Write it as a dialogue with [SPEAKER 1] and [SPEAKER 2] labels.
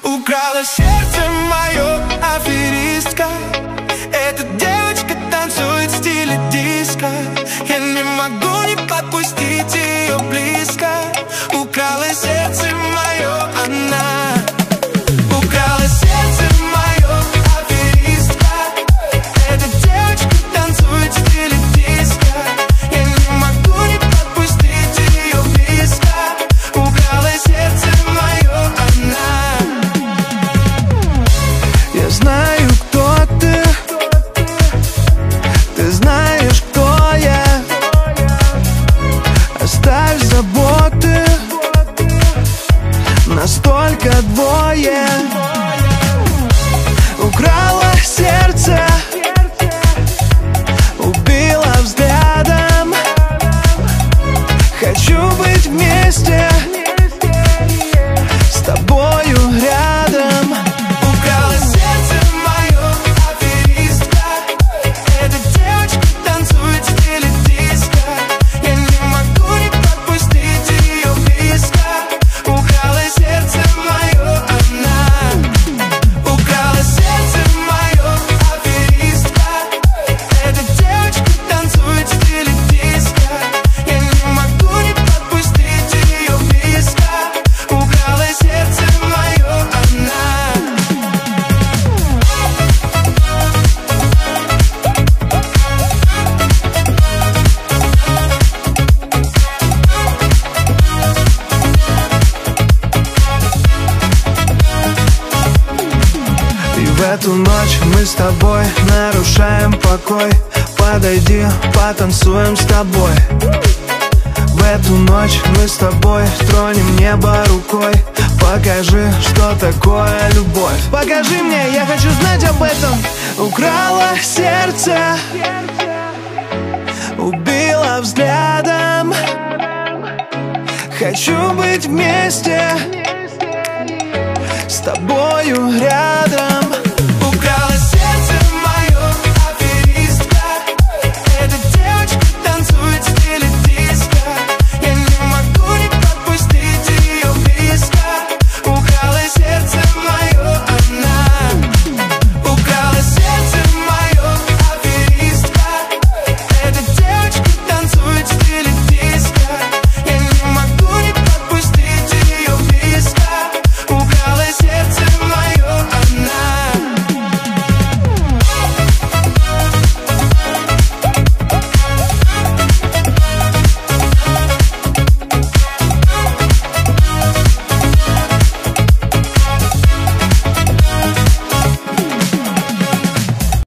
[SPEAKER 1] Украла сердце мое, аферистка. Эта девочка танцует в стиле диско. Я не могу не подпустить ее близко. Украла сердце мое, она. Украла сердце мое, аферистка. Эта девочка танцует в стиле диско. Я не могу не подпустить ее близко. Украла сердце мое, она. Я знаю, кто ты. Ты знаешь, кто я. Оставь заботы. Настолько двое. Украла сердце. Убила взглядом. Хочу быть вместе с тобою рядом. Украла сердце мое, аферистка. Эта девочка танцует в стиле диско. Я не могу не подпустить ее близко. Украла сердце мое, она. Украла сердце мое, аферистка. Эта девочка танцует в стиле диско. Я не могу не подпустить ее близко. Украла сердце мое, она. И в эту ночь мы с тобой нарушаем покой. Подойди, потанцуем с тобой. В эту ночь мы с тобой тронем небо рукой. Покажи, что такое любовь. Покажи мне, я хочу знать об этом. Украла сердце. Убила взглядом. Хочу быть вместе с тобой